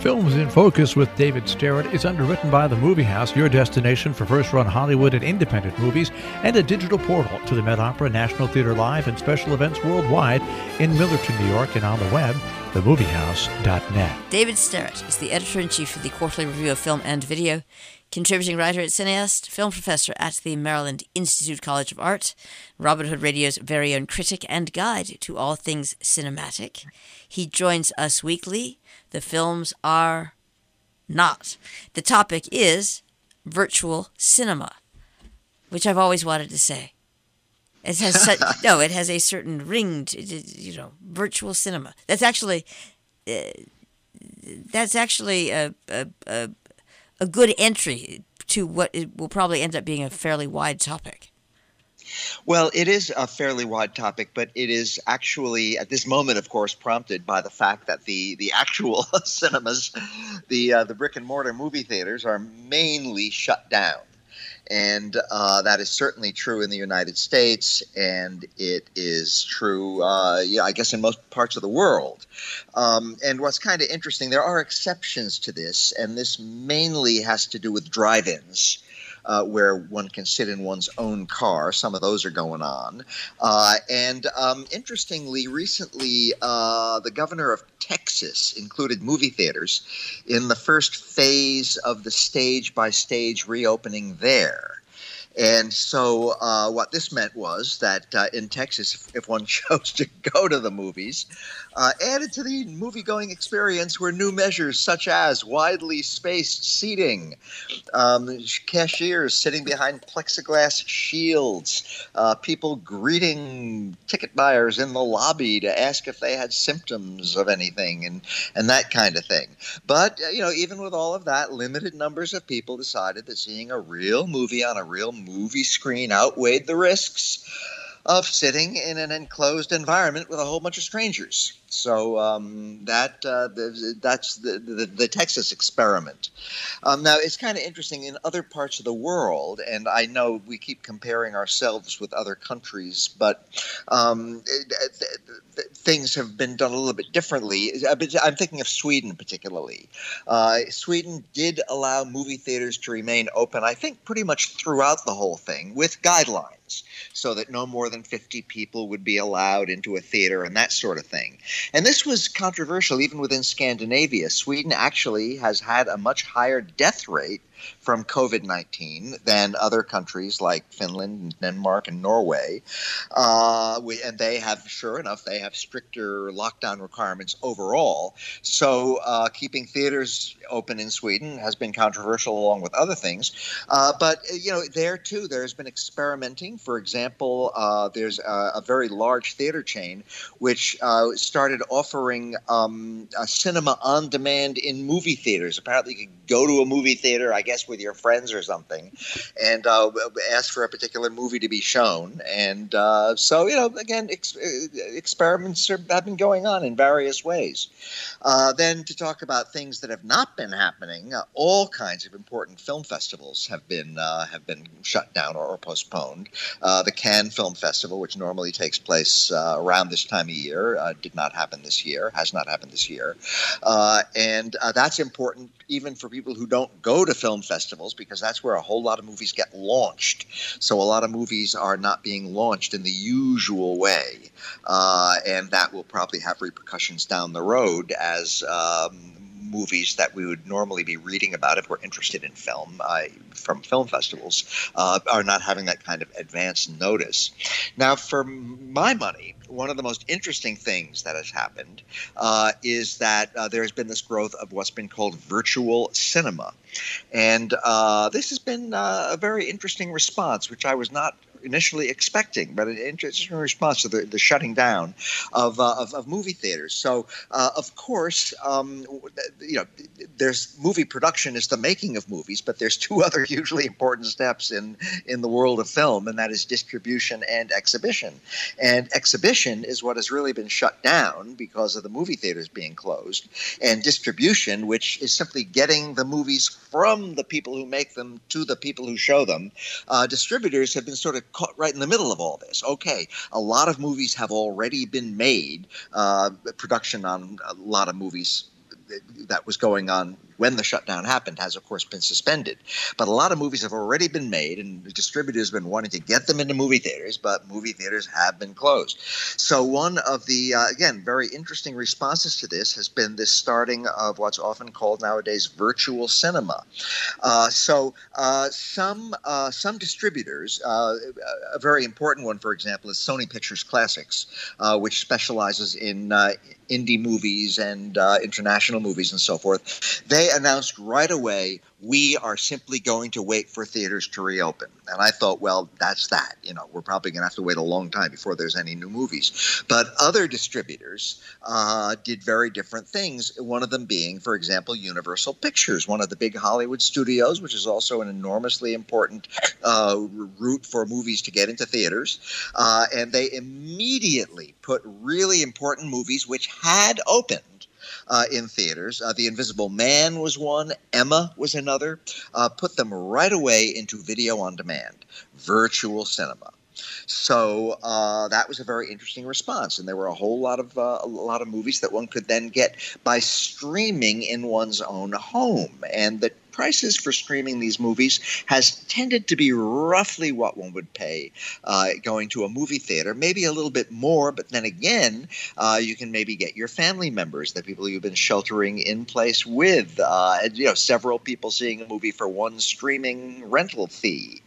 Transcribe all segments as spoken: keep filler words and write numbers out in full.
Films in Focus with David Sterrett is underwritten by The Movie House, your destination for first-run Hollywood and independent movies, and a digital portal to the Met Opera, National Theater Live, and special events worldwide in Millerton, New York, and on the web, the movie house dot net. David Sterrett is the editor-in-chief of the Quarterly Review of Film and Video, contributing writer at Cineast, film professor at the Maryland Institute College of Art, Robin Hood Radio's very own critic and guide to all things cinematic. He joins us weekly. The films are not. The topic is virtual cinema, which I've always wanted to say. It has such, no, it has a certain ring to, you know, virtual cinema. That's actually, uh, that's actually a, a, a, a good entry to what it will probably end up being a fairly wide topic. Well, it is a fairly wide topic, but it is actually, at this moment, of course, prompted by the fact that the, the actual cinemas, the uh, the brick-and-mortar movie theaters, are mainly shut down. And uh, that is certainly true in the United States, and it is true, uh, yeah, I guess, in most parts of the world. Um, and what's kind of interesting, there are exceptions to this, and this mainly has to do with drive-ins. Uh, where one can sit in one's own car. Some of those are going on. Uh, and um, interestingly, recently, uh, the governor of Texas included movie theaters in the first phase of the stage-by-stage reopening there. And so uh, what this meant was that uh, in Texas, if, if one chose to go to the movies, uh, added to the movie-going experience were new measures such as widely spaced seating, um, cashiers sitting behind plexiglass shields, uh, people greeting ticket buyers in the lobby to ask if they had symptoms of anything, and, and that kind of thing. But, you know, even with all of that, limited numbers of people decided that seeing a real movie on a real movie screen outweighed the risks of sitting in an enclosed environment with a whole bunch of strangers. So um, that uh, the, that's the, the, the Texas experiment. Um, now, it's kind of interesting in other parts of the world, and I know we keep comparing ourselves with other countries, but um, it, it, things have been done a little bit differently. I'm thinking of Sweden particularly. Uh, Sweden did allow movie theaters to remain open, I think, pretty much throughout the whole thing, with guidelines, so that no more than fifty people would be allowed into a theater and that sort of thing. And this was controversial even within Scandinavia. Sweden actually has had a much higher death rate from COVID nineteen than other countries like Finland and Denmark and Norway. Uh, we, and they have, sure enough, they have stricter lockdown requirements overall. So uh, keeping theaters open in Sweden has been controversial along with other things. Uh, but, you know, there too, there's been experimenting. For example, uh, there's a, a very large theater chain which uh, started offering um, a cinema on demand in movie theaters. Apparently you could go to a movie theater, I guess, with your friends or something, and uh, ask for a particular movie to be shown. And uh, so, you know, again, ex- experiments are, have been going on in various ways. Uh, then to talk about things that have not been happening, uh, all kinds of important film festivals have been uh, have been shut down or, or postponed. Uh, the Cannes Film Festival, which normally takes place uh, around this time of year, uh, did not happen this year, has not happened this year. Uh, and uh, that's important even for people who don't go to film festivals, because that's where a whole lot of movies get launched. So a lot of movies are not being launched in the usual way. Uh, and that will probably have repercussions down the road as um, movies that we would normally be reading about if we're interested in film uh, from film festivals uh, are not having that kind of advance notice. Now, for my money, one of the most interesting things that has happened uh, is that uh, there has been this growth of what's been called virtual cinema. And uh, this has been uh, a very interesting response, which I was not initially expecting, but an interesting response to the, the shutting down of, uh, of of movie theaters. So, uh, of course, um, you know, there's movie production is the making of movies, but there's two other hugely important steps in in the world of film, and that is distribution and exhibition. And exhibition is what has really been shut down because of the movie theaters being closed, and distribution, which is simply getting the movies from the people who make them to the people who show them. Uh, distributors have been sort of caught right in the middle of all this. Okay, a lot of movies have already been made. Uh, production on a lot of movies that was going on when the shutdown happened has, of course, been suspended. But a lot of movies have already been made, and the distributors have been wanting to get them into movie theaters, but movie theaters have been closed. So one of the, uh, again, very interesting responses to this has been this starting of what's often called nowadays virtual cinema. Uh, so uh, some uh, some distributors, uh, a very important one, for example, is Sony Pictures Classics, uh, which specializes in uh, indie movies and uh, international movies and so forth. They announced right away, we are simply going to wait for theaters to reopen. And I thought, well, that's that. You know, we're probably going to have to wait a long time before there's any new movies. But other distributors uh, did very different things, one of them being, for example, Universal Pictures, one of the big Hollywood studios, which is also an enormously important uh, route for movies to get into theaters. Uh, and they immediately put really important movies which had opened Uh, in theaters. Uh, The Invisible Man was one. Emma was another. Uh, put them right away into video on demand, virtual cinema. So uh, that was a very interesting response, and there were a whole lot of uh, a lot of movies that one could then get by streaming in one's own home, and the prices for streaming these movies has tended to be roughly what one would pay uh, going to a movie theater, maybe a little bit more, but then again, uh, you can maybe get your family members, the people you've been sheltering in place with, uh, and, you know, several people seeing a movie for one streaming rental fee.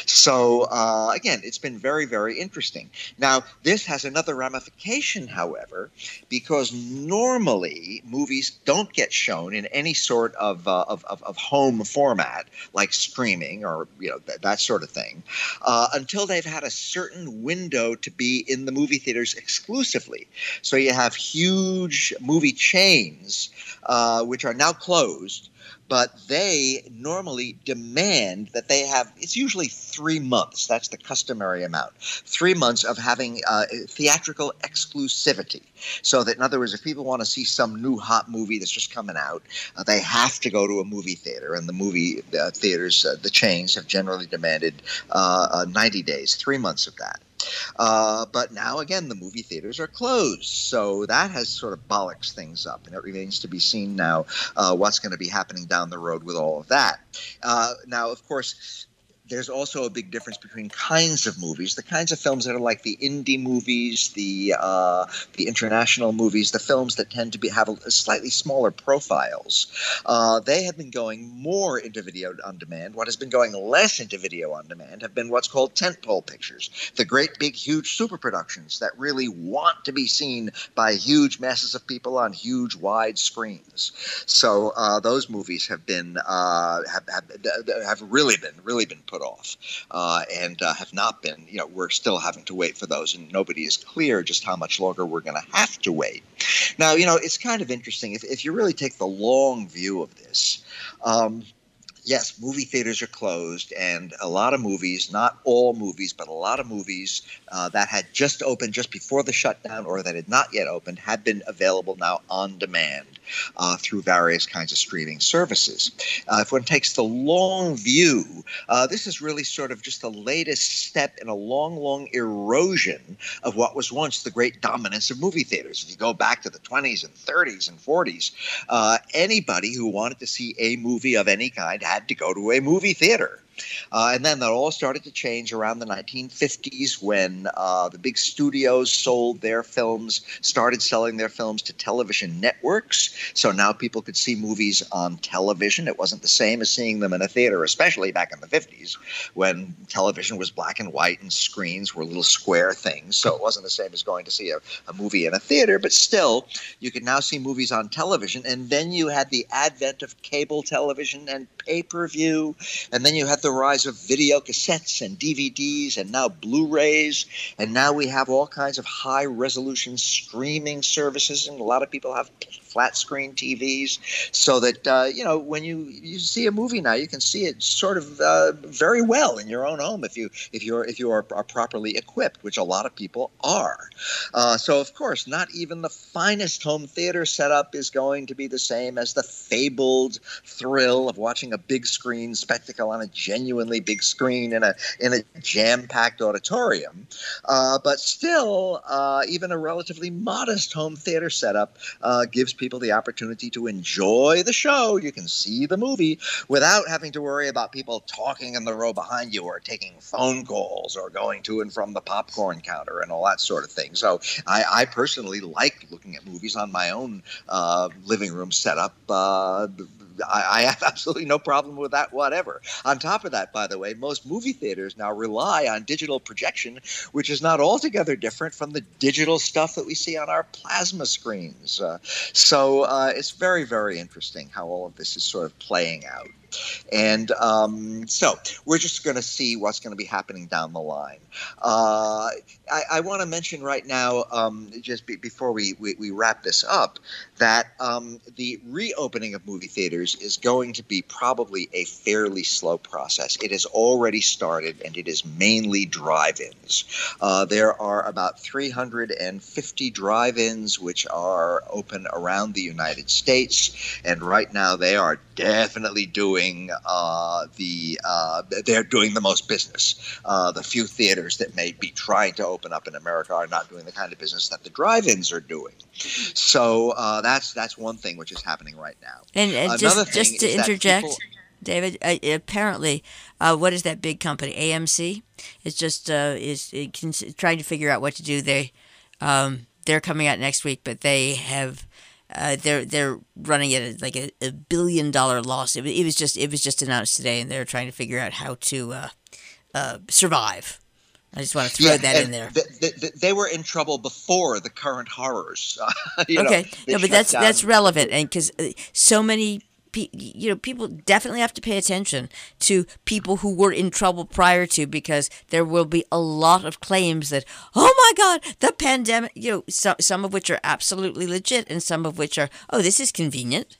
So uh, again, it's been very, very interesting. Now, this has another ramification, however, because normally movies don't get shown in any sort of uh, of, of, of home format like streaming or you know th- that sort of thing uh, until they've had a certain window to be in the movie theaters exclusively. So you have huge movie chains uh, which are now closed, but they normally demand that they have, it's usually three months. That's the customary amount. Three months of having uh, theatrical exclusivity. So that, in other words, if people want to see some new hot movie that's just coming out, uh, they have to go to a movie theater. And the movie uh, theaters, uh, the chains, have generally demanded uh, uh, ninety days, three months of that. Uh, but now, again, the movie theaters are closed. So that has sort of bollocks things up. And it remains to be seen now uh, what's going to be happening down the road with all of that. Uh, now, of course, there's also a big difference between kinds of movies, the kinds of films that are like the indie movies, the uh, the international movies, the films that tend to be have a, a slightly smaller profiles. Uh, they have been going more into video on demand. What has been going less into video on demand have been what's called tentpole pictures, the great big huge super productions that really want to be seen by huge masses of people on huge wide screens. So uh, those movies have been uh, have, have have really been really been put off uh, and uh, have not been, you know, we're still having to wait for those, and nobody is clear just how much longer we're going to have to wait. Now, you know, it's kind of interesting. If, if you really take the long view of this, um, yes, movie theaters are closed, and a lot of movies, not all movies, but a lot of movies uh, that had just opened just before the shutdown or that had not yet opened have been available now on demand uh, through various kinds of streaming services. Uh, if one takes the long view, uh, this is really sort of just the latest step in a long, long erosion of what was once the great dominance of movie theaters. If you go back to the twenties and thirties and forties, uh, anybody who wanted to see a movie of any kind had to go to a movie theater. Uh, and then that all started to change around the nineteen fifties when uh, the big studios sold their films, started selling their films to television networks. So now people could see movies on television. It wasn't the same as seeing them in a theater, especially back in the fifties when television was black and white and screens were little square things. So it wasn't the same as going to see a, a movie in a theater. But still, you could now see movies on television. And then you had the advent of cable television and pay-per-view. And then you had the rise of video cassettes and D V Ds and now Blu-rays. And now we have all kinds of high-resolution streaming services. And a lot of people have flat screen T Vs, so that, uh, you know, when you, you see a movie now, you can see it sort of uh, very well in your own home if you if you're if you are, are properly equipped, which a lot of people are. Uh, so, of course, not even the finest home theater setup is going to be the same as the fabled thrill of watching a big screen spectacle on a genuinely big screen in a in a jam-packed auditorium. Uh, but still, uh, even a relatively modest home theater setup uh, gives people the opportunity to enjoy the show. You can see the movie without having to worry about people talking in the row behind you or taking phone calls or going to and from the popcorn counter and all that sort of thing. So I, I personally like looking at movies on my own uh, living room setup. Uh, I, I have absolutely no problem with that whatever. On top of that, by the way, most movie theaters now rely on digital projection, which is not altogether different from the digital stuff that we see on our plasma screens. Uh, so uh, it's very, very interesting how all of this is sort of playing out. And um, so we're just going to see what's going to be happening down the line. Uh, I, I want to mention right now, um, just be, before we, we, we wrap this up, that um, the reopening of movie theaters is going to be probably a fairly slow process. It has already started, and it is mainly drive-ins. Uh, there are about three hundred fifty drive-ins which are open around the United States, and right now they are definitely doing Uh, the uh, they're doing the most business. Uh, the few theaters that may be trying to open up in America are not doing the kind of business that the drive-ins are doing. So uh, that's that's one thing which is happening right now. And uh, Another just just to thing is that interject, people- David, uh, apparently, uh, what is that big company? A M C is just uh, is it can, trying to figure out what to do. They um, they're coming out next week, but they have. Uh, they're they're running it at like a, a billion dollar loss. It, it was just it was just announced today, and they're trying to figure out how to uh, uh, survive. I just want to throw yeah, that in there. Th- th- th- they were in trouble before the current horrors. you okay, know, no, but that's down. that's relevant, and because uh, so many. You know, people definitely have to pay attention to people who were in trouble prior to, because there will be a lot of claims that, oh my God, the pandemic, you know, some, some of which are absolutely legit and some of which are, oh, this is convenient.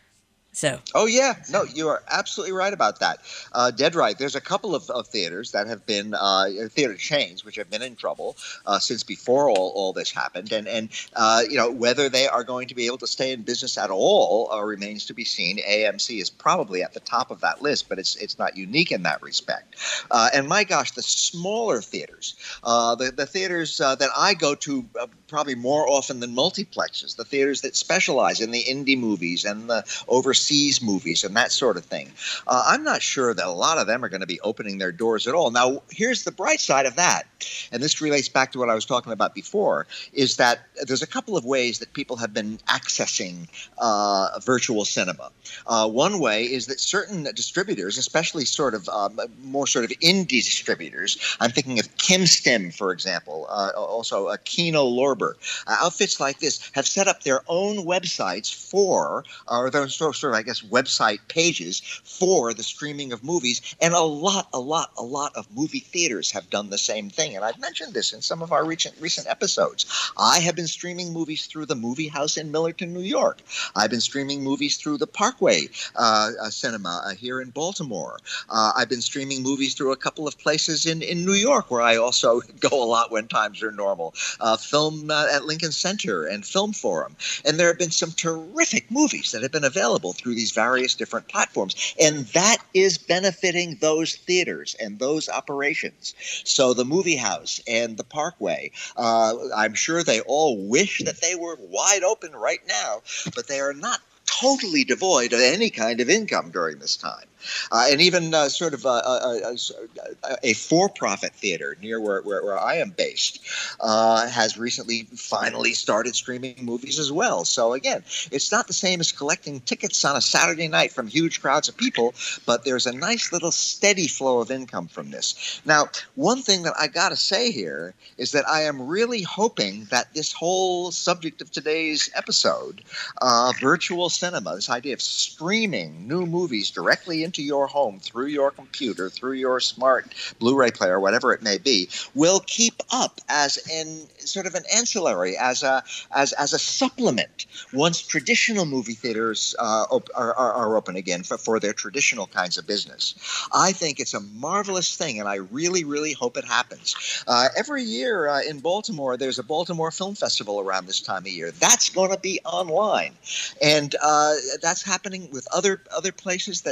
So. Oh, yeah. No, you are absolutely right about that. Uh, dead right. There's a couple of, of theaters that have been uh, theater chains which have been in trouble uh, since before all, all this happened. And, and uh, you know, whether they are going to be able to stay in business at all uh, remains to be seen. A M C is probably at the top of that list, but it's it's not unique in that respect. Uh, and my gosh, the smaller theaters, uh, the, the theaters uh, that I go to uh, probably more often than multiplexes, the theaters that specialize in the indie movies and the overseas movies and that sort of thing. Uh, I'm not sure that a lot of them are going to be opening their doors at all. Now, here's the bright side of that, and this relates back to what I was talking about before, is that there's a couple of ways that people have been accessing uh, virtual cinema. Uh, one way is that certain distributors, especially sort of um, more sort of indie distributors, I'm thinking of KimStim, for example, uh, also uh, Kino Lorber, uh, outfits like this have set up their own websites for, or those sort of, I guess, website pages for the streaming of movies. And a lot, a lot, a lot of movie theaters have done the same thing. And I've mentioned this in some of our recent, recent episodes. I have been streaming movies through the Movie House in Millerton, New York. I've been streaming movies through the Parkway uh, uh, Cinema uh, here in Baltimore. Uh, I've been streaming movies through a couple of places in, in New York, where I also go a lot when times are normal. Uh, film uh, at Lincoln Center and Film Forum. And there have been some terrific movies that have been available through these various different platforms. And that is benefiting those theaters and those operations. So the Movie House and the Parkway, uh, I'm sure they all wish that they were wide open right now, but they are not totally devoid of any kind of income during this time. Uh, and even uh, sort of a, a, a, a for-profit theater near where, where, where I am based uh, has recently finally started streaming movies as well. So again, it's not the same as collecting tickets on a Saturday night from huge crowds of people, but there's a nice little steady flow of income from this. Now, one thing that I got to say here is that I am really hoping that this whole subject of today's episode, uh, virtual cinema, this idea of streaming new movies directly into your home through your computer, through your smart Blu-ray player, whatever it may be, will keep up as in sort of an ancillary, as a as as a supplement once traditional movie theaters uh, op- are, are, are open again for, for their traditional kinds of business. I think it's a marvelous thing, and I really, really hope it happens. Uh, every year uh, in Baltimore, there's a Baltimore Film Festival around this time of year. That's going to be online, and uh, that's happening with other other places that that, that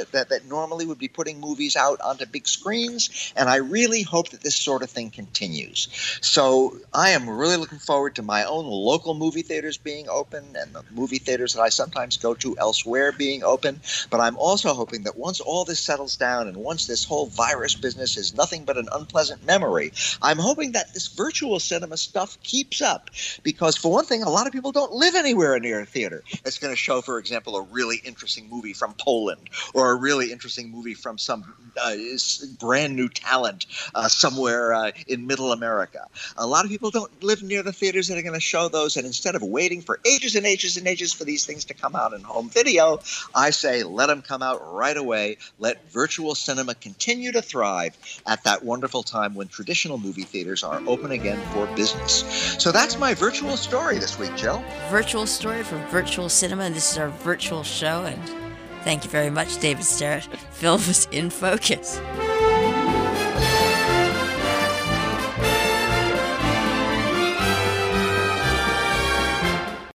normally would be putting movies out onto big screens, and I really hope that this sort of thing continues. So I am really looking forward to my own local movie theaters being open and the movie theaters that I sometimes go to elsewhere being open. But I'm also hoping that once all this settles down and once this whole virus business is nothing but an unpleasant memory, I'm hoping that this virtual cinema stuff keeps up. Because for one thing, a lot of people don't live anywhere near a theater. It's going to show, for example, a really interesting movie from Poland or a really interesting movie from some uh, brand new talent uh, somewhere uh, in Middle America. A lot of people don't live near the theaters that are going to show those, and instead of waiting for ages and ages and ages for these things to come out in home video, I say let them come out right away. Let virtual cinema continue to thrive at that wonderful time when traditional movie theaters are open again for business. So that's my virtual story this week, Jill. Virtual story for virtual cinema, and this is our virtual show, and thank you very much, David Sterrett. Film was in focus.